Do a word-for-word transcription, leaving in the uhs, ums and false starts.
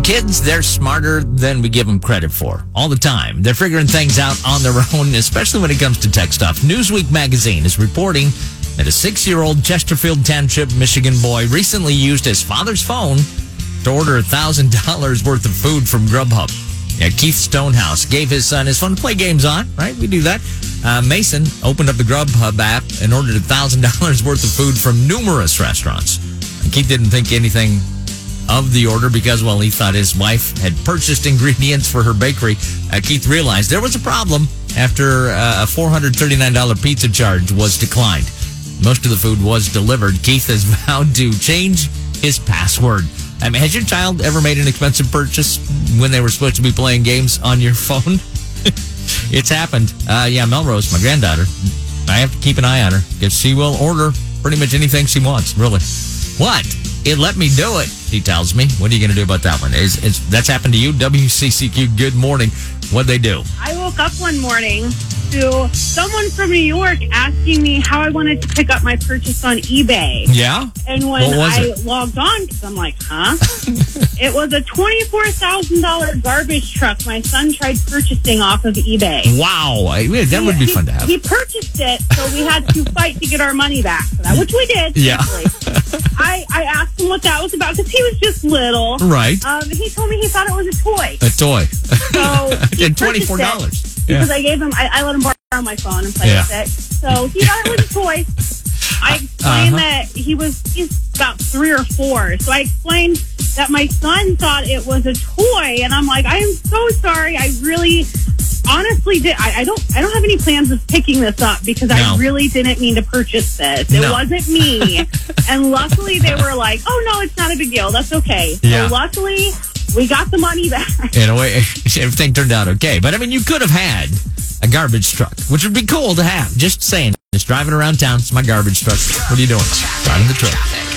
know, kids, they're smarter than we give them credit for all the time. They're figuring things out on their own, especially when it comes to tech stuff. Newsweek magazine is reporting that a six-year-old Chesterfield Township, Michigan boy recently used his father's phone to order one thousand dollars worth of food from Grubhub. Yeah, Keith Stonehouse gave his son his phone to play games on, right? We do that. Uh, Mason opened up the Grubhub app and ordered one thousand dollars worth of food from numerous restaurants. And Keith didn't think anything of the order because, well, he thought his wife had purchased ingredients for her bakery. Uh, Keith realized there was a problem after uh, a four hundred thirty-nine dollars pizza charge was declined. Most of the food was delivered. Keith has vowed to change his password. I mean, has your child ever made an expensive purchase when they were supposed to be playing games on your phone? It's happened. Uh, yeah, Melrose, my granddaughter, I have to keep an eye on her because she will order pretty much anything she wants, really. What? It let me do it, he tells me. What are you going to do about that one? Is, is That's happened to you? W C C Q, good morning. What'd they do? I woke up one morning to someone from New York asking me how I wanted to pick up my purchase on eBay. Yeah? And when What was I it? logged on, because I'm like, huh? It was a twenty-four thousand dollars garbage truck my son tried purchasing off of eBay. Wow. I, yeah, that He- would be he- fun to have. He purchased it, so we had to fight to get our money back for that, which we did. Yeah. thankfully. I, I asked him what that was about because he was just little. Right. Um, he told me he thought it was a toy. A toy. So he And purchased twenty-four dollars. it because I gave him, I, I let him borrow my phone and play Yeah. with it. So he thought it was a toy. I explained Uh-huh. that he was he's about three or four. So I explained that my son thought it was a toy, and I'm like, I am so sorry. I really, honestly, did. I, I don't. I don't have any plans of picking this up because No. I really didn't mean to purchase this. It No. wasn't me. And luckily, they were like, oh no, it's not a big deal. That's okay. Yeah. So luckily, we got the money back. In a way, everything turned out okay. But, I mean, you could have had a garbage truck, which would be cool to have. Just saying. Just driving around town. It's my garbage truck. What are you doing? Driving the truck.